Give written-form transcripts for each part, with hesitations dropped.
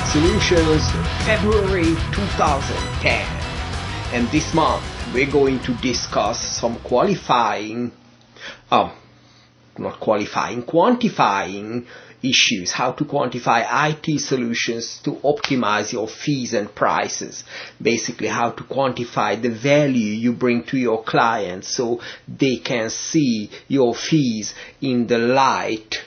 Solutions, February 2010. And this month we're going to discuss some quantifying issues, how to quantify IT solutions to optimize your fees and prices. Basically how to quantify the value you bring to your clients so they can see your fees in the light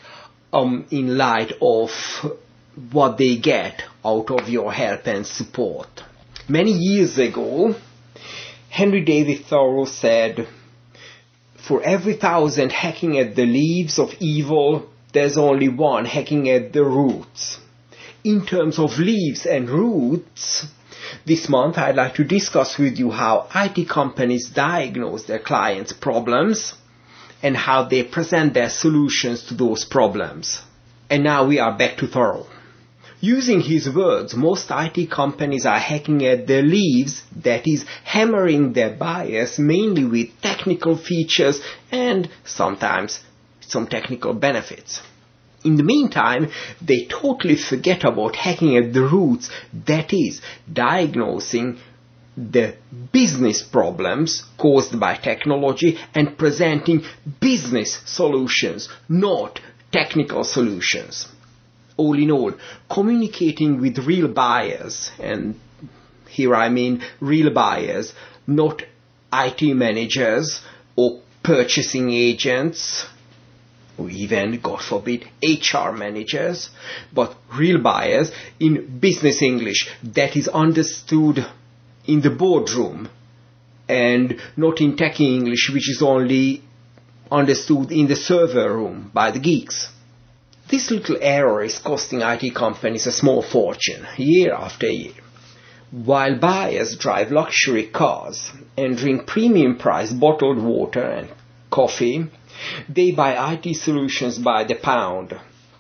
of what they get out of your help and support. Many years ago, Henry David Thoreau said, "For every 1,000 hacking at the leaves of evil, there's only one hacking at the roots." In terms of leaves and roots, this month I'd like to discuss with you how IT companies diagnose their clients' problems and how they present their solutions to those problems. And now we are back to Thoreau. Using his words, most IT companies are hacking at the leaves, that is, hammering their buyers mainly with technical features and sometimes some technical benefits. In the meantime, they totally forget about hacking at the roots, that is, diagnosing the business problems caused by technology and presenting business solutions, not technical solutions. All in all, communicating with real buyers, and here I mean real buyers, not IT managers or purchasing agents, or even, God forbid, HR managers, but real buyers in business English that is understood in the boardroom and not in techie English which is only understood in the server room by the geeks. This little error is costing IT companies a small fortune, year after year. While buyers drive luxury cars and drink premium-priced bottled water and coffee, they buy IT solutions by the pound.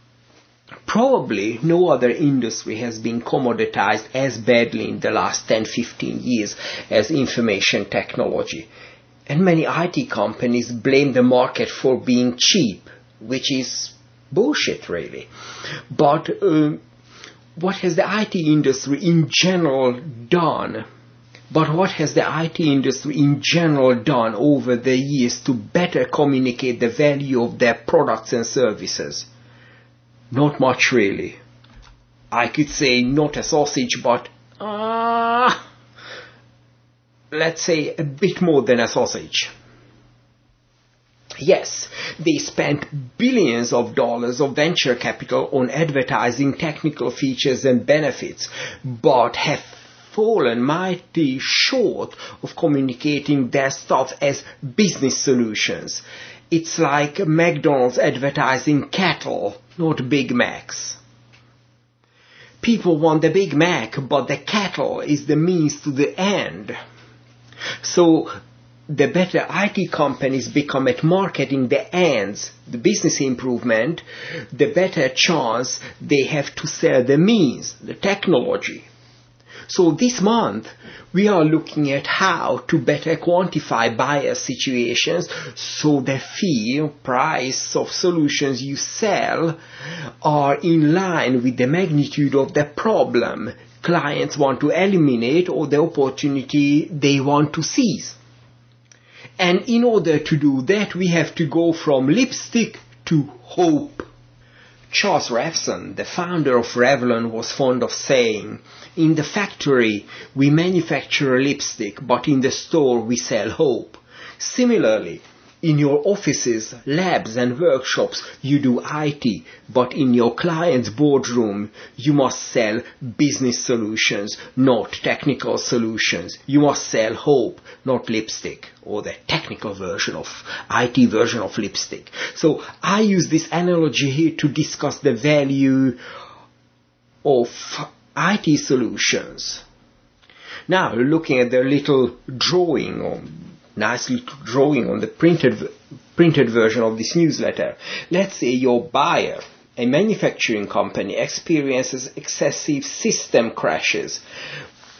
Probably no other industry has been commoditized as badly in the last 10-15 years as information technology. And many IT companies blame the market for being cheap, which is bullshit, really. But what has the IT industry in general done? What has the IT industry in general done over the years to better communicate the value of their products and services? Not much, really. I could say not a sausage, but let's say a bit more than a sausage. Yes, they spent billions of dollars of venture capital on advertising technical features and benefits, but have fallen mighty short of communicating their stuff as business solutions. It's like McDonald's advertising cattle, not Big Macs. People want the Big Mac, but the cattle is the means to the end. So the better IT companies become at marketing the ends, the business improvement, the better chance they have to sell the means, the technology. So this month, we are looking at how to better quantify buyer situations so the fee or price of solutions you sell are in line with the magnitude of the problem clients want to eliminate or the opportunity they want to seize. And in order to do that, we have to go from lipstick to hope. Charles Revson, the founder of Revlon, was fond of saying, "In the factory, we manufacture a lipstick, but in the store, we sell hope." Similarly, in your offices, labs and workshops, you do IT, but in your client's boardroom, you must sell business solutions, not technical solutions. You must sell hope, not lipstick, or the technical version of IT version of lipstick. So I use this analogy here to discuss the value of IT solutions. Now, looking at the little drawing, nice little drawing on the printed version of this newsletter. Let's say your buyer, a manufacturing company, experiences excessive system crashes.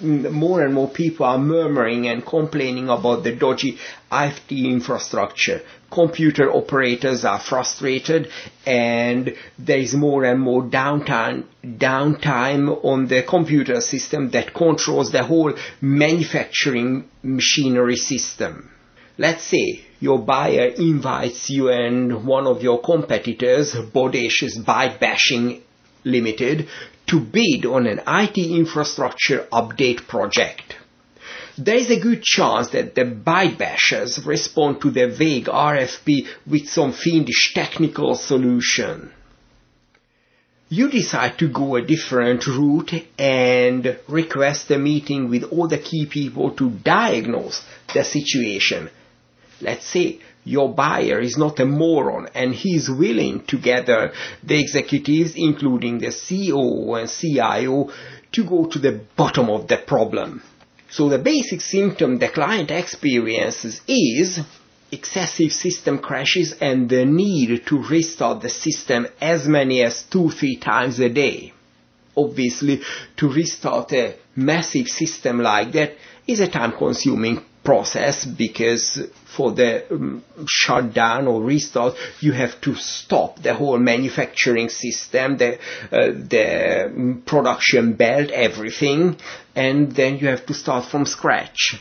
more and more people are murmuring and complaining about the dodgy IT infrastructure. Computer operators are frustrated, and there is more and more downtime on the computer system that controls the whole manufacturing machinery system. Let's say your buyer invites you and one of your competitors, Bodacious Byte Bashing Limited, to bid on an IT infrastructure update project. There is a good chance that the byte bashers respond to the vague RFP with some fiendish technical solution. You decide to go a different route and request a meeting with all the key people to diagnose the situation. Let's say your buyer is not a moron and he is willing to gather the executives, including the CEO and CIO, to go to the bottom of the problem. So the basic symptom the client experiences is excessive system crashes and the need to restart the system as many as 2-3 times a day. Obviously, to restart a massive system like that is a time-consuming process, because for the shutdown or restart you have to stop the whole manufacturing system, the production belt, everything, and then you have to start from scratch.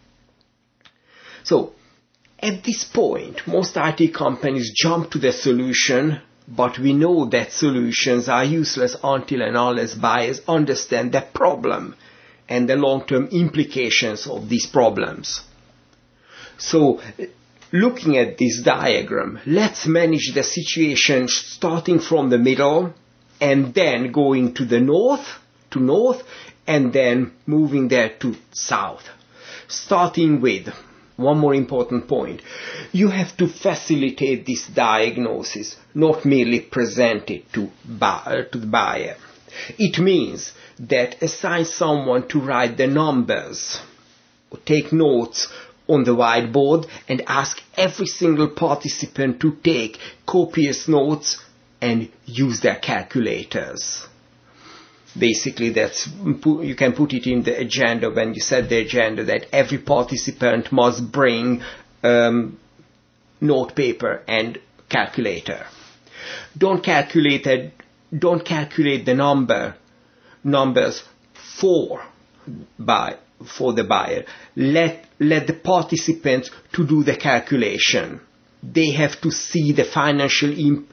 So at this point most IT companies jump to the solution, but we know that solutions are useless until and unless buyers understand the problem and the long-term implications of these problems. So, looking at this diagram, let's manage the situation starting from the middle and then going to the north, and then moving there to south. Starting with one more important point. You have to facilitate this diagnosis, not merely present it to the buyer. It means that assign someone to write the numbers, or take notes on the whiteboard, and ask every single participant to take copious notes and use their calculators. Basically, you can put it in the agenda when you set the agenda that every participant must bring note paper and calculator. Don't calculate the numbers for the buyer. Let the participants to do the calculation. They have to see the financial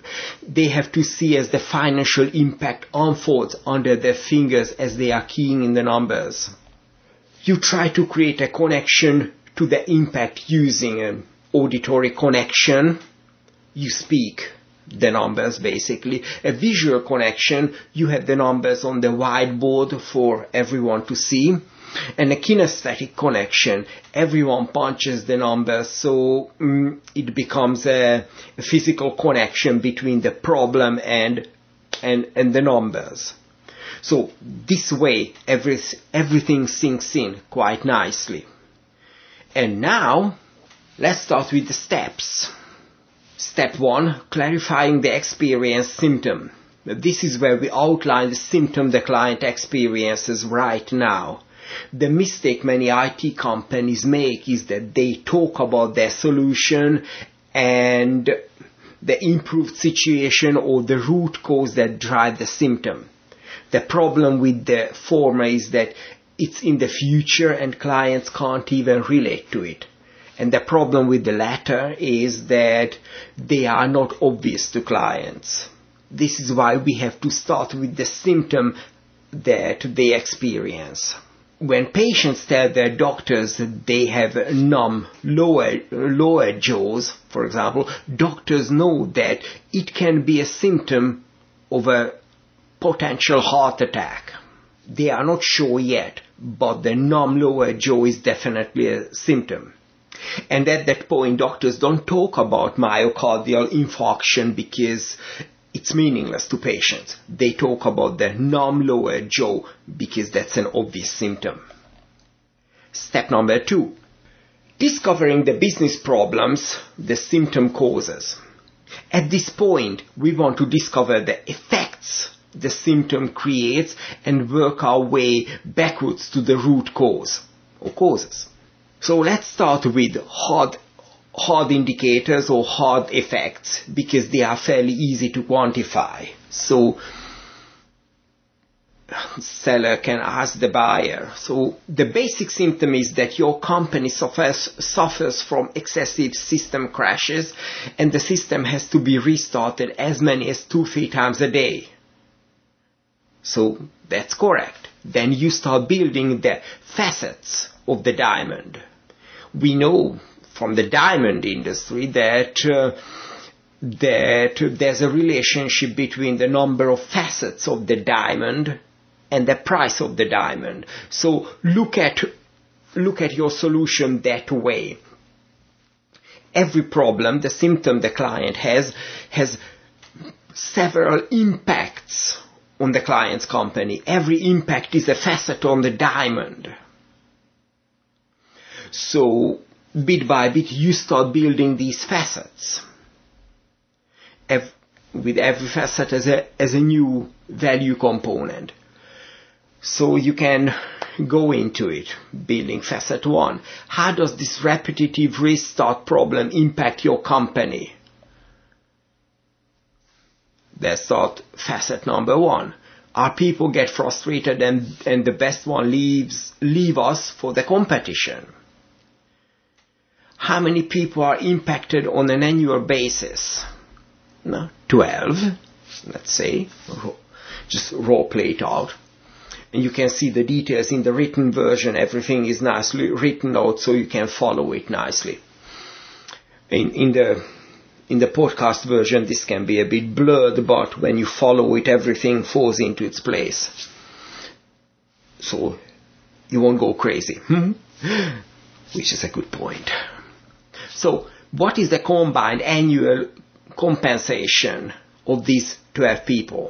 as the financial impact unfolds under their fingers as they are keying in the numbers. You try to create a connection to the impact using an auditory connection. You speak the numbers, basically. A visual connection, you have the numbers on the whiteboard for everyone to see. And a kinesthetic connection, everyone punches the numbers, so it becomes a physical connection between the problem and the numbers. So this way everything sinks in quite nicely. And now let's start with the steps. Step 1, clarifying the experience symptom. This is where we outline the symptom the client experiences right now. The mistake many IT companies make is that they talk about their solution and the improved situation or the root cause that drive the symptom. The problem with the former is that it's in the future and clients can't even relate to it. And the problem with the latter is that they are not obvious to clients. This is why we have to start with the symptom that they experience. When patients tell their doctors that they have numb lower jaws, for example, doctors know that it can be a symptom of a potential heart attack. They are not sure yet, but the numb lower jaw is definitely a symptom. And at that point, doctors don't talk about myocardial infarction because it's meaningless to patients. They talk about the numb lower jaw because that's an obvious symptom. Step number 2. Discovering the business problems the symptom causes. At this point, we want to discover the effects the symptom creates and work our way backwards to the root cause or causes. So let's start with hard indicators or hard effects, because they are fairly easy to quantify. So seller can ask the buyer. So the basic symptom is that your company suffers from excessive system crashes, and the system has to be restarted as many as 2-3 times a day. So that's correct. Then you start building the facets of the diamond. We know from the diamond industry that there's a relationship between the number of facets of the diamond and the price of the diamond. So look at your solution that way. Every problem, the symptom the client has several impacts on the client's company. Every impact is a facet on the diamond. So bit by bit you start building these facets, with every facet as a new value component. So you can go into it, building facet 1. How does this repetitive restart problem impact your company? That's facet number 1. Our people get frustrated and the best one leave us for the competition. How many people are impacted on an annual basis? 12, let's say. Just role play it out. And you can see the details in the written version. Everything is nicely written out so you can follow it nicely. In the podcast version, this can be a bit blurred, but when you follow it, everything falls into its place. So you won't go crazy. Which is a good point. So what is the combined annual compensation of these 12 people?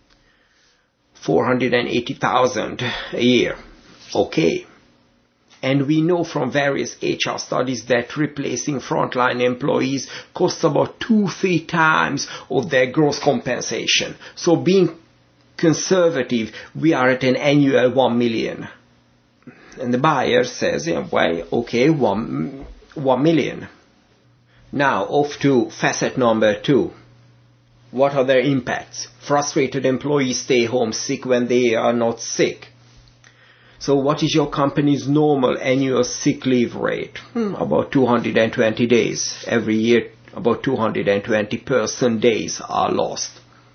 $480,000 a year. Okay. And we know from various HR studies that replacing frontline employees costs about 2-3 times of their gross compensation. So being conservative, we are at an annual $1 million. And the buyer says, well, okay, $1 million. Now off to facet number 2. What are their impacts? Frustrated employees stay home sick when they are not sick. So what is your company's normal annual sick leave rate? About 220 days. Every year, about 220 person days are lost.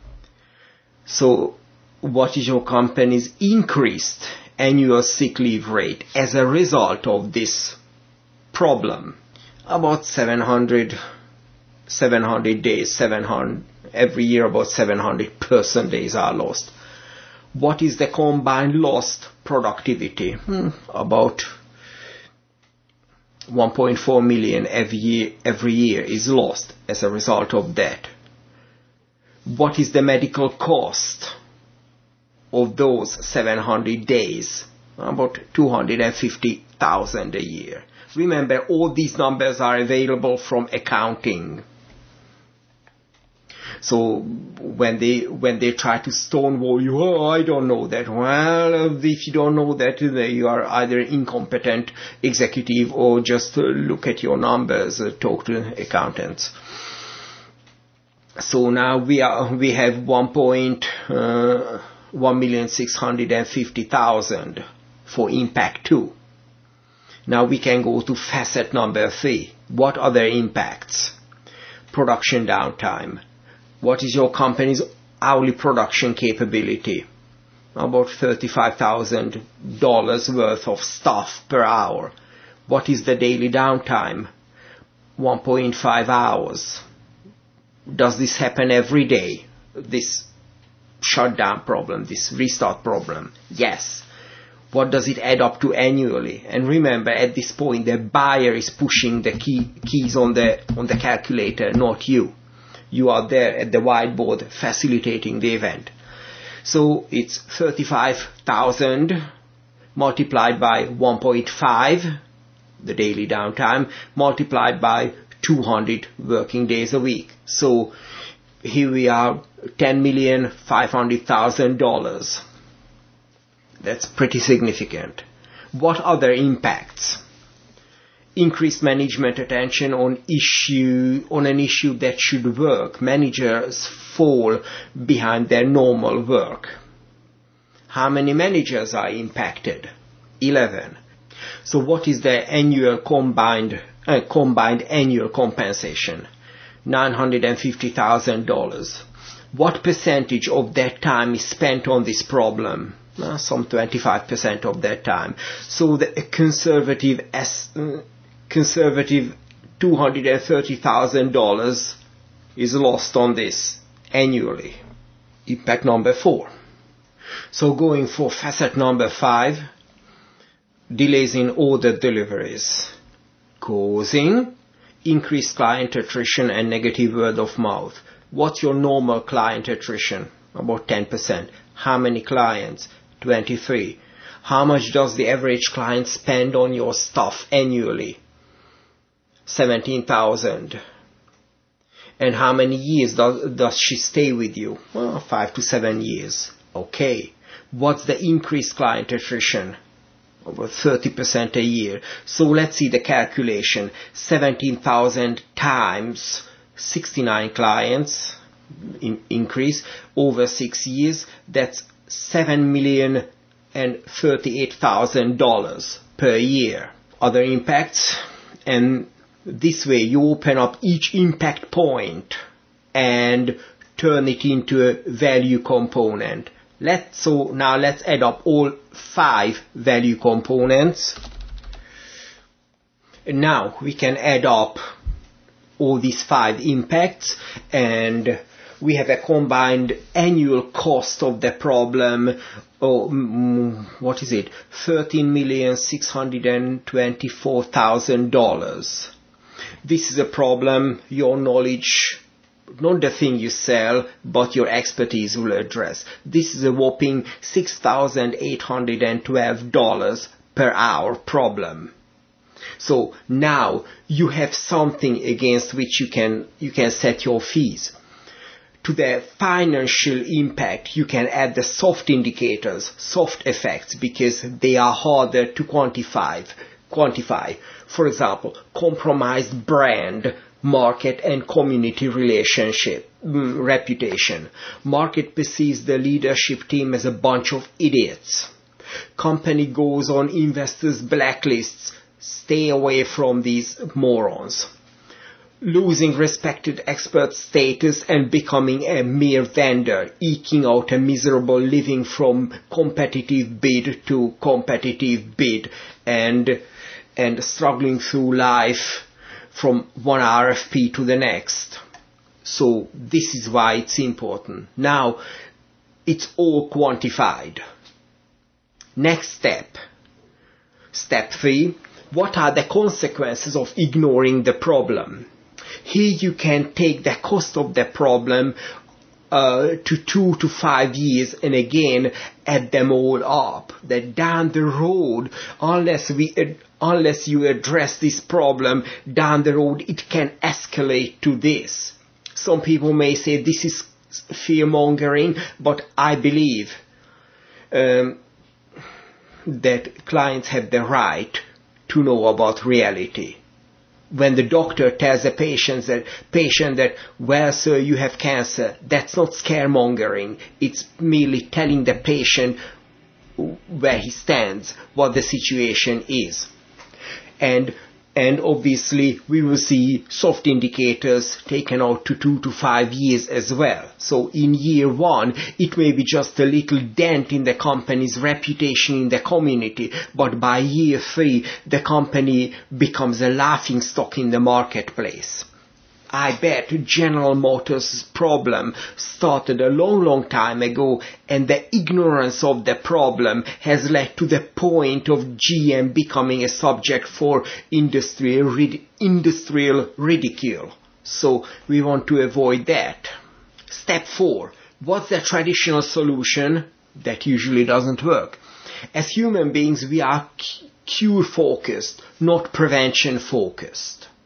So what is your company's increased annual sick leave rate as a result of this problem? About 700 days, every year about 700 person days are lost. What is the combined lost productivity? About 1.4 million every year is lost as a result of that. What is the medical cost of those 700 days? About 250,000 a year. Remember, all these numbers are available from accounting. So when they try to stonewall you, I don't know that. Well, if you don't know that, you are either incompetent executive or just look at your numbers, talk to accountants. So now we have 1,650,000 for impact 2. Now we can go to facet number 3. What are their impacts? Production downtime. What is your company's hourly production capability? About $35,000 worth of stuff per hour. What is the daily downtime? 1.5 hours. Does this happen every day? This shutdown problem, this restart problem? Yes. What does it add up to annually? And remember, at this point, the buyer is pushing the keys on the calculator, not you. You are there at the whiteboard facilitating the event. So it's 35,000 multiplied by 1.5, the daily downtime, multiplied by 200 working days a week. So here we are, $10,500,000. That's pretty significant. What other impacts? Increased management attention on an issue that should work. Managers fall behind their normal work. How many managers are impacted? 11. So what is the annual combined annual compensation? $950,000. What percentage of their time is spent on this problem? Some 25% of their time. So the conservative $230,000 is lost on this annually. Impact number 4. So going for facet number 5, delays in order deliveries, causing increased client attrition and negative word of mouth. What's your normal client attrition? About 10%. How many clients? 23. How much does the average client spend on your stuff annually? 17,000. And how many years does she stay with you? Well, 5 to 7 years. Okay. What's the increased client attrition? Over 30% a year. So let's see the calculation. 17,000 times 69 clients increase over 6 years. That's $7,038,000 per year. Other impacts, and this way you open up each impact point and turn it into a value component. Now let's add up all 5 value components. And now we can add up all these 5 impacts, and we have a combined annual cost of the problem. What is it? $13,624,000. This is a problem your knowledge, not the thing you sell, but your expertise will address. This is a whopping $6,812 per hour problem. So now you have something against which you can set your fees. To the financial impact, you can add the soft indicators, soft effects, because they are harder to quantify. For example, compromised brand, market and community reputation. Market perceives the leadership team as a bunch of idiots. Company goes on investors' blacklists. Stay away from these morons. Losing respected expert status and becoming a mere vendor, eking out a miserable living from competitive bid to competitive bid, and struggling through life from one RFP to the next. So this is why it's important. Now it's all quantified. Next step. Step 3. What are the consequences of ignoring the problem? Here you can take the cost of the problem to 2 to 5 years and again add them all up. That down the road, unless you address this problem, down the road it can escalate to this. Some people may say this is fear-mongering, but I believe that clients have the right to know about reality. When the doctor tells a patient that, well, sir, you have cancer, that's not scaremongering. It's merely telling the patient where he stands, what the situation is. And obviously we will see soft indicators taken out to 2 to 5 years as well. So in year 1, it may be just a little dent in the company's reputation in the community, but by year 3, the company becomes a laughingstock in the marketplace. I bet General Motors' problem started a long time ago, and the ignorance of the problem has led to the point of GM becoming a subject for industrial ridicule. So we want to avoid that. Step 4. What's the traditional solution? That usually doesn't work. As human beings, we are cure-focused, not prevention-focused.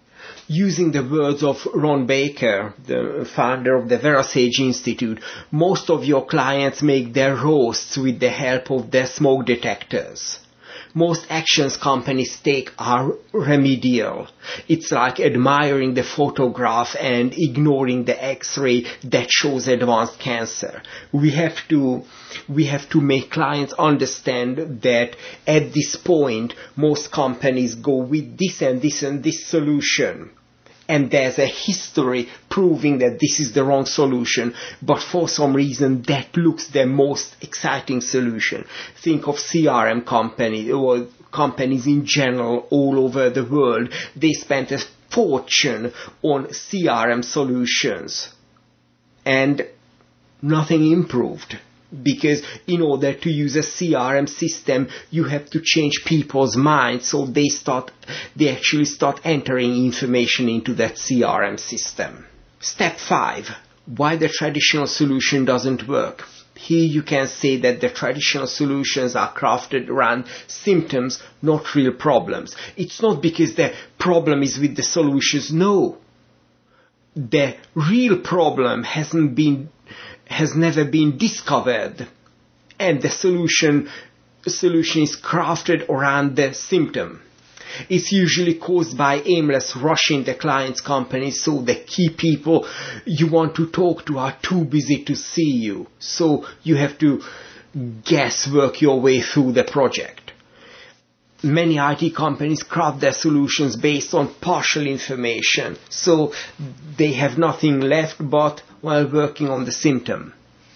Using the words of Ron Baker, the founder of the VeraSage Institute, most of your clients make their roasts with the help of their smoke detectors. Most actions companies take are remedial. It's like admiring the photograph and ignoring the X-ray that shows advanced cancer. We have to make clients understand that at this point, most companies go with this and this and this solution. And there's a history proving that this is the wrong solution, but for some reason that looks the most exciting solution. Think of CRM companies or companies in general all over the world. They spent a fortune on CRM solutions and nothing improved. Because in order to use a CRM system, you have to change people's minds, so they actually start entering information into that CRM system. Step 5. Why the traditional solution doesn't work. Here you can say that the traditional solutions are crafted around symptoms, not real problems. It's not because the problem is with the solutions, no. The real problem has never been discovered, and the solution is crafted around the symptom. It's usually caused by aimless rush in the client's company, so the key people you want to talk to are too busy to see you. So you have to guesswork your way through the project. Many IT companies craft their solutions based on partial information, so they have nothing left but while working on the symptom.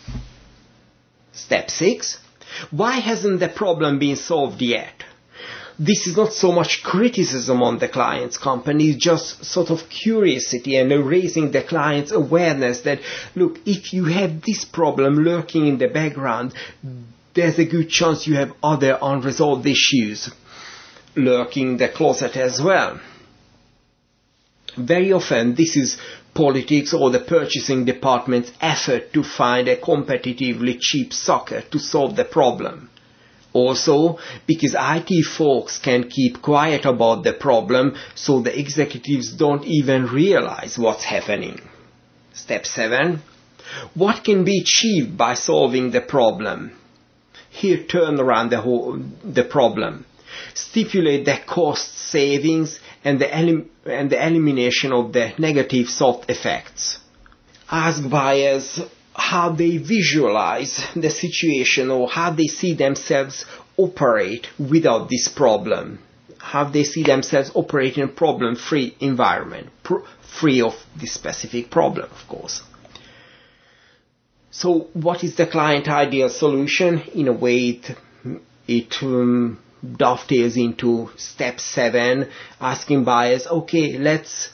Step 6. Why hasn't the problem been solved yet? This is not so much criticism on the client's company, just sort of curiosity and raising the client's awareness that, look, if you have this problem lurking in the background, there's a good chance you have other unresolved issues lurking in the closet as well. Very often this is politics or the purchasing department's effort to find a competitively cheap sucker to solve the problem. Also, because IT folks can keep quiet about the problem, so the executives don't even realize what's happening. Step 7. What can be achieved by solving the problem? Here, turn around the problem. Stipulate the cost savings and the elimination of the negative soft effects. Ask buyers how they visualize the situation or how they see themselves operate without this problem. How they see themselves operate in a problem-free environment, free of this specific problem, of course. So what is the client ideal solution? In a way, it dovetails into step 7, asking buyers, okay, let's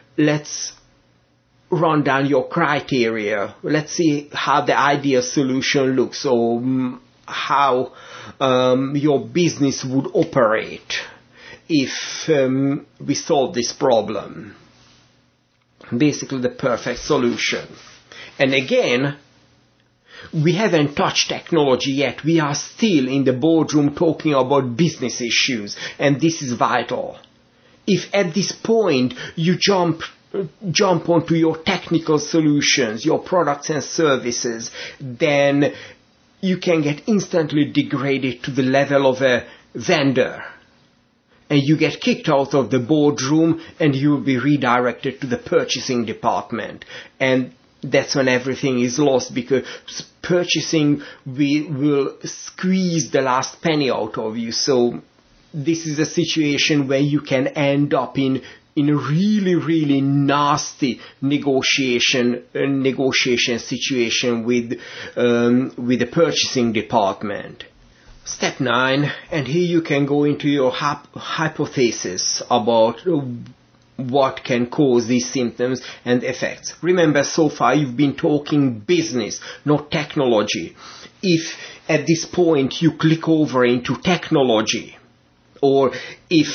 run down your criteria. Let's see how the ideal solution looks, or how your business would operate if we solve this problem. Basically the perfect solution. And again, we haven't touched technology yet. We are still in the boardroom talking about business issues, and this is vital. If at this point you jump onto your technical solutions, your products and services, then you can get instantly degraded to the level of a vendor. And you get kicked out of the boardroom and you will be redirected to the purchasing department. And that's when everything is lost, because purchasing will squeeze the last penny out of you. So this is a situation where you can end up in a really, really nasty negotiation situation with the purchasing department. Step 9, and here you can go into your hypothesis about what can cause these symptoms and effects. Remember, so far you've been talking business, not technology. If at this point you click over into technology, or if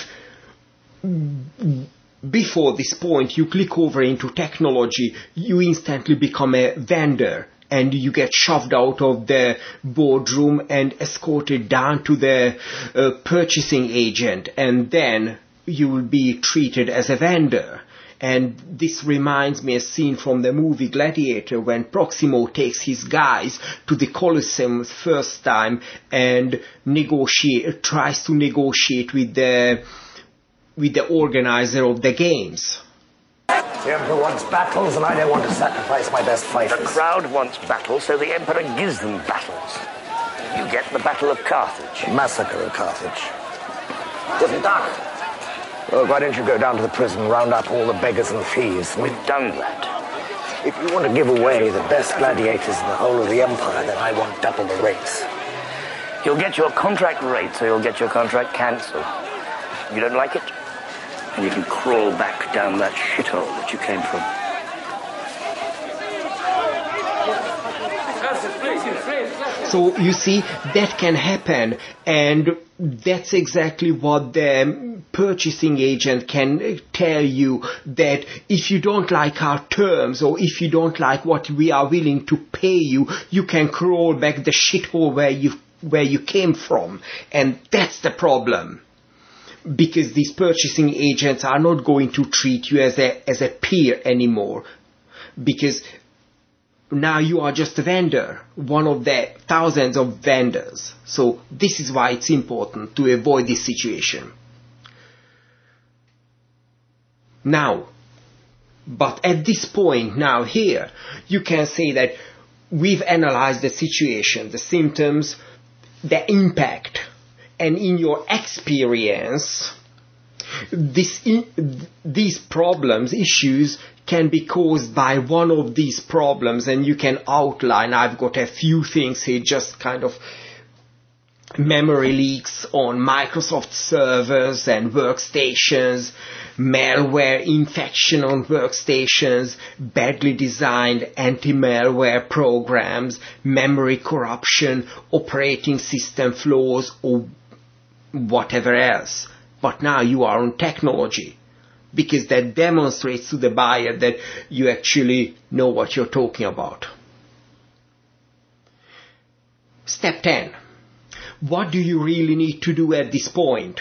before this point you click over into technology, you instantly become a vendor and you get shoved out of the boardroom and escorted down to the purchasing agent, and then you will be treated as a vendor. And this reminds me a scene from the movie Gladiator when Proximo takes his guys to the Colosseum first time and tries to negotiate with the organizer of the games. The Emperor wants battles, and I don't want to sacrifice my best fighters. The crowd wants battles, so the Emperor gives them battles. You get the Battle of Carthage. The massacre of Carthage. Wasn't done. Well, why don't you go down to the prison and round up all the beggars and thieves? We've done that. If you want to give away the best gladiators in the whole of the Empire, then I want double the rates. You'll get your contract rate, so you'll get your contract cancelled. You don't like it? And you can crawl back down that shithole that you came from. So you see, that can happen, and that's exactly what the purchasing agent can tell you, that if you don't like our terms or if you don't like what we are willing to pay you, you can crawl back the shithole where you came from. And that's the problem. Because these purchasing agents are not going to treat you as a peer anymore. Because now you are just a vendor, one of the thousands of vendors. So this is why it's important to avoid this situation. Now, but at this point now here, you can say that we've analyzed the situation, the symptoms, the impact, and in your experience, these problems, issues, can be caused by one of these problems, and you can outline. I've got a few things here, just kind of memory leaks on Microsoft servers and workstations, malware infection on workstations, badly designed anti-malware programs, memory corruption, operating system flaws, or whatever else. But now you are on technology, because that demonstrates to the buyer that you actually know what you're talking about. Step 10. What do you really need to do at this point?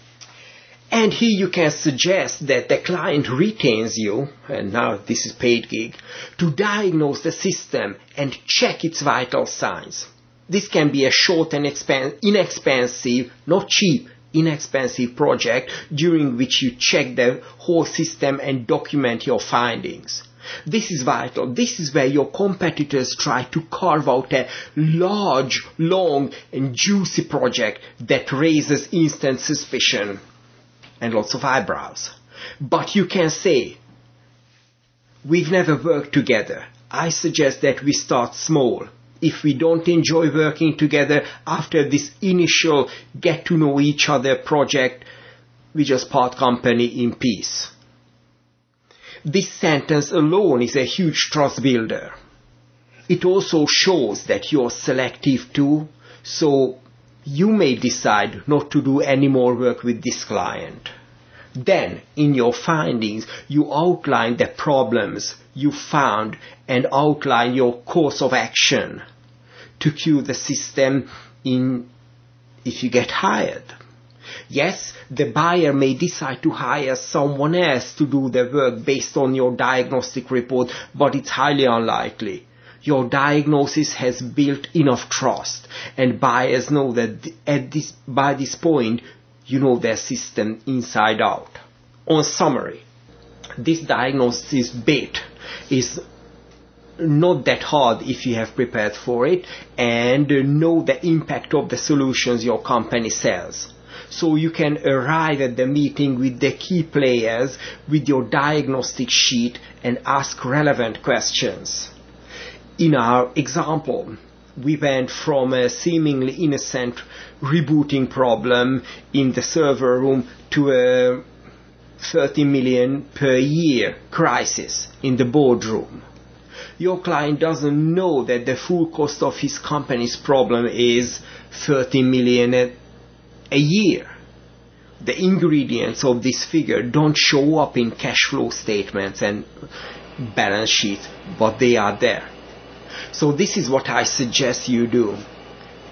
And here you can suggest that the client retains you, and now this is paid gig, to diagnose the system and check its vital signs. This can be a short and inexpensive, not cheap, inexpensive project during which you check the whole system and document your findings. This is vital. This is where your competitors try to carve out a large, long and juicy project that raises instant suspicion and lots of eyebrows. But you can say, we've never worked together. I suggest that we start small. If we don't enjoy working together after this initial get to know each other project, we just part company in peace. This sentence alone is a huge trust builder. It also shows that you're selective too, so you may decide not to do any more work with this client. Then, in your findings, you outline the problems you found and outline your course of action to cue the system in if you get hired. Yes, the buyer may decide to hire someone else to do the work based on your diagnostic report, but it's highly unlikely. Your diagnosis has built enough trust, and buyers know that by this point, you know their system inside out. On summary, this diagnosis bit is not that hard if you have prepared for it and know the impact of the solutions your company sells. So you can arrive at the meeting with the key players with your diagnostic sheet and ask relevant questions. In our example, we went from a seemingly innocent rebooting problem in the server room to a 30 million per year crisis in the boardroom. Your client doesn't know that the full cost of his company's problem is 30 million a year. The ingredients of this figure don't show up in cash flow statements and balance sheets, but they are there. So this is what I suggest you do.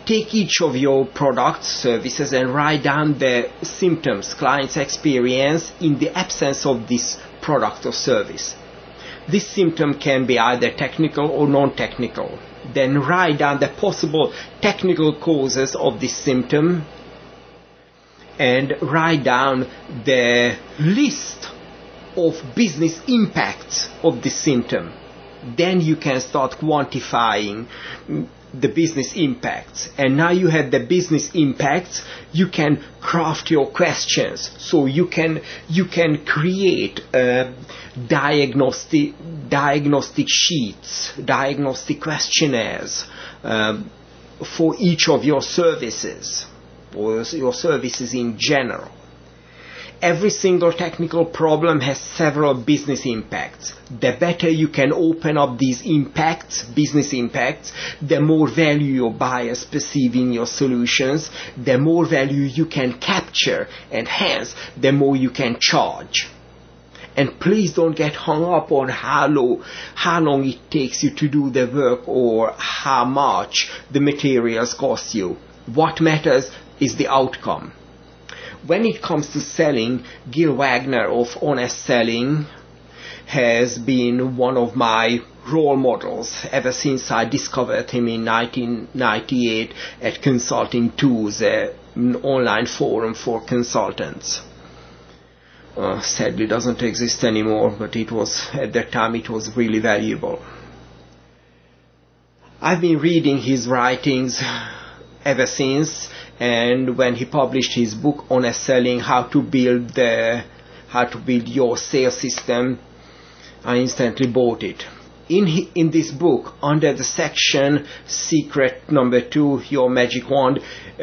take each of your products, services, and write down the symptoms clients experience in the absence of this product or service. This symptom can be either technical or non-technical. Then write down the possible technical causes of this symptom and write down the list of business impacts of this symptom. Then you can start quantifying the business impacts. And now you have the business impacts, you can craft your questions. So you can create diagnostic sheets, diagnostic questionnaires for each of your services, or your services in general. Every single technical problem has several business impacts. The better you can open up these impacts, business impacts, the more value your buyers perceive in your solutions, the more value you can capture, and hence the more you can charge. And please don't get hung up on how long it takes you to do the work or how much the materials cost you. What matters is the outcome. When it comes to selling, Gil Wagner of Honest Selling has been one of my role models ever since I discovered him in 1998 at Consulting Tools, an online forum for consultants. Sadly doesn't exist anymore, but at that time it was really valuable. I've been reading his writings ever since, and when he published his book Honest Selling, how to build your sales system, I instantly bought it. In this book, under the section Secret Number 2, Your Magic Wand,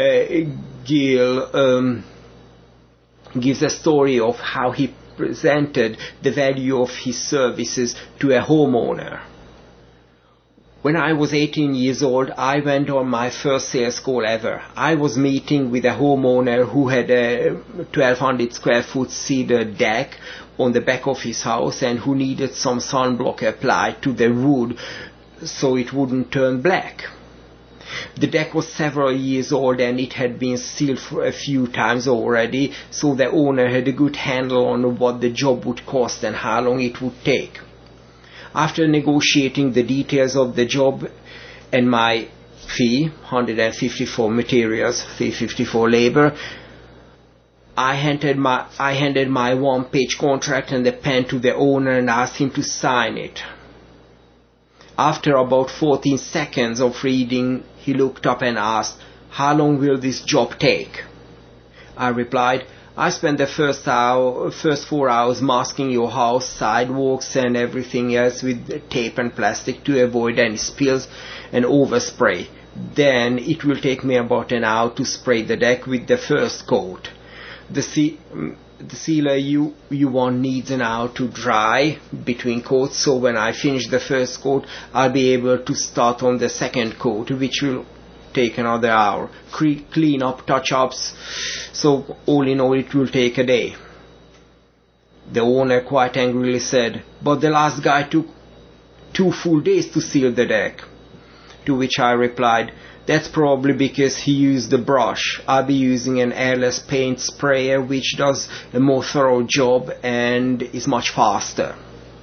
Gil gives a story of how he presented the value of his services to a homeowner. When I was 18 years old, I went on my first sales call ever. I was meeting with a homeowner who had a 1,200 square foot cedar deck on the back of his house and who needed some sunblock applied to the wood so it wouldn't turn black. The deck was several years old and it had been sealed for a few times already, so the owner had a good handle on what the job would cost and how long it would take. After negotiating the details of the job and my fee, $150 for materials, $350 for labor, I handed my one-page contract and the pen to the owner and asked him to sign it. After about 14 seconds of reading, he looked up and asked, "How long will this job take?" I replied, "I spent the first 4 hours masking your house, sidewalks and everything else with tape and plastic to avoid any spills and overspray. Then it will take me about an hour to spray the deck with the first coat. The sealer you want needs an hour to dry between coats, so when I finish the first coat, I'll be able to start on the second coat, which will take another hour. Clean up, touch-ups, so all in all it will take a day." The owner quite angrily said, "But the last guy took 2 full days to seal the deck." To which I replied, "That's probably because he used the brush. I'll be using an airless paint sprayer which does a more thorough job and is much faster."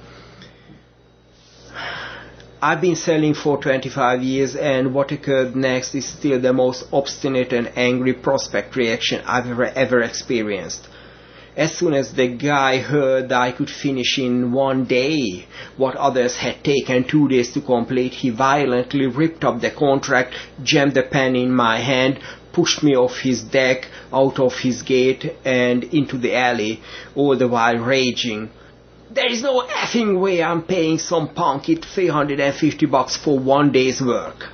I've been selling for 25 years and what occurred next is still the most obstinate and angry prospect reaction I've ever experienced. As soon as the guy heard that I could finish in 1 day what others had taken 2 days to complete, he violently ripped up the contract, jammed the pen in my hand, pushed me off his deck, out of his gate and into the alley, all the while raging, "There is no effing way I'm paying some punk it $350 for 1 day's work."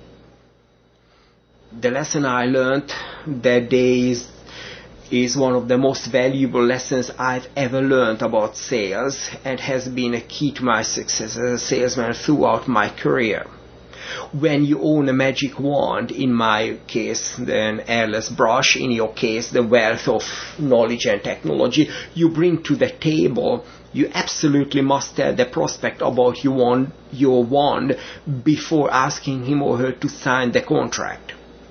The lesson I learned that day is one of the most valuable lessons I've ever learned about sales and has been a key to my success as a salesman throughout my career. When you own a magic wand, in my case an airless brush, in your case the wealth of knowledge and technology you bring to the table, you absolutely must tell the prospect about your wand before asking him or her to sign the contract.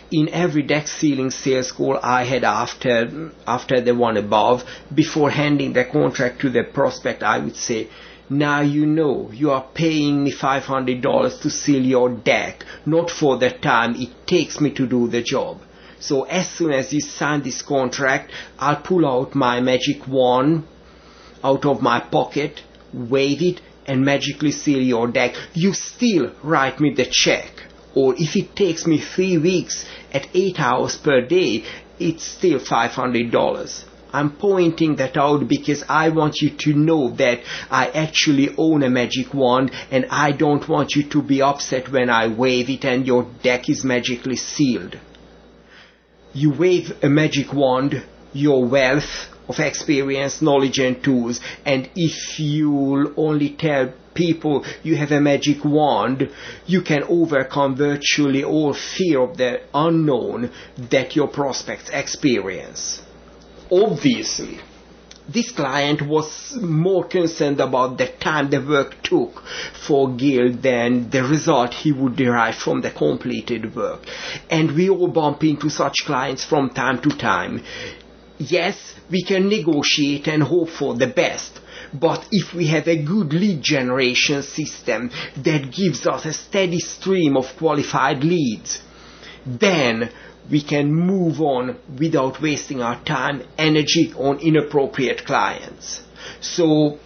in every deck ceiling sales call I had after the one above, before handing the contract to the prospect, I would say, now you know you are paying me $500 to seal your deck, not for the time it takes me to do the job. So as soon as you sign this contract, I'll pull out my magic wand out of my pocket, wave it, and magically seal your deck. You still write me the check. Or if it takes me 3 weeks at 8 hours per day, it's still $500. I'm pointing that out because I want you to know that I actually own a magic wand, and I don't want you to be upset when I wave it and your deck is magically sealed. You wave a magic wand, your wealth of experience, knowledge and tools, and if you'll only tell people you have a magic wand, you can overcome virtually all fear of the unknown that your prospects experience. Obviously, this client was more concerned about the time the work took for Gil than the result he would derive from the completed work. And we all bump into such clients from time to time. Yes, we can negotiate and hope for the best, but if we have a good lead generation system that gives us a steady stream of qualified leads, then we can move on without wasting our time, energy on inappropriate clients. So,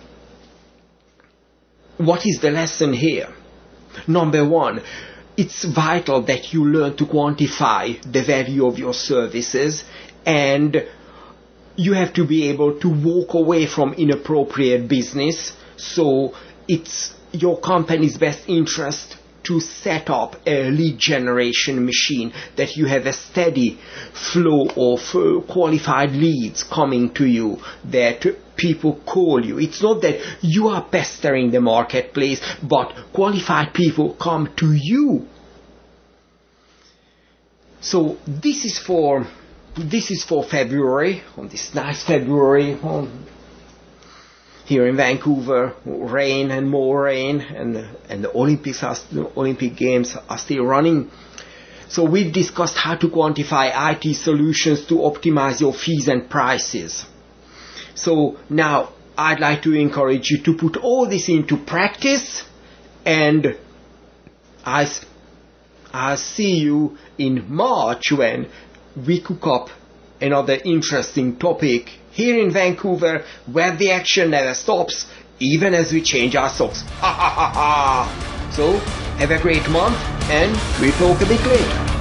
what is the lesson here? Number one, it's vital that you learn to quantify the value of your services, and you have to be able to walk away from inappropriate business. So it's your company's best interest to set up a lead generation machine, that you have a steady flow of qualified leads coming to you, that people call you. It's not that you are pestering the marketplace, but qualified people come to you. So this is for February, on this nice February, here in Vancouver, rain and more rain, and the Olympic Games are still running. So we've discussed how to quantify IT solutions to optimize your fees and prices. So now I'd like to encourage you to put all this into practice, and I'll see you in March when we cook up another interesting topic here in Vancouver, where the action never stops, even as we change our socks. Ha ha ha ha! So, have a great month, and we'll talk a bit later.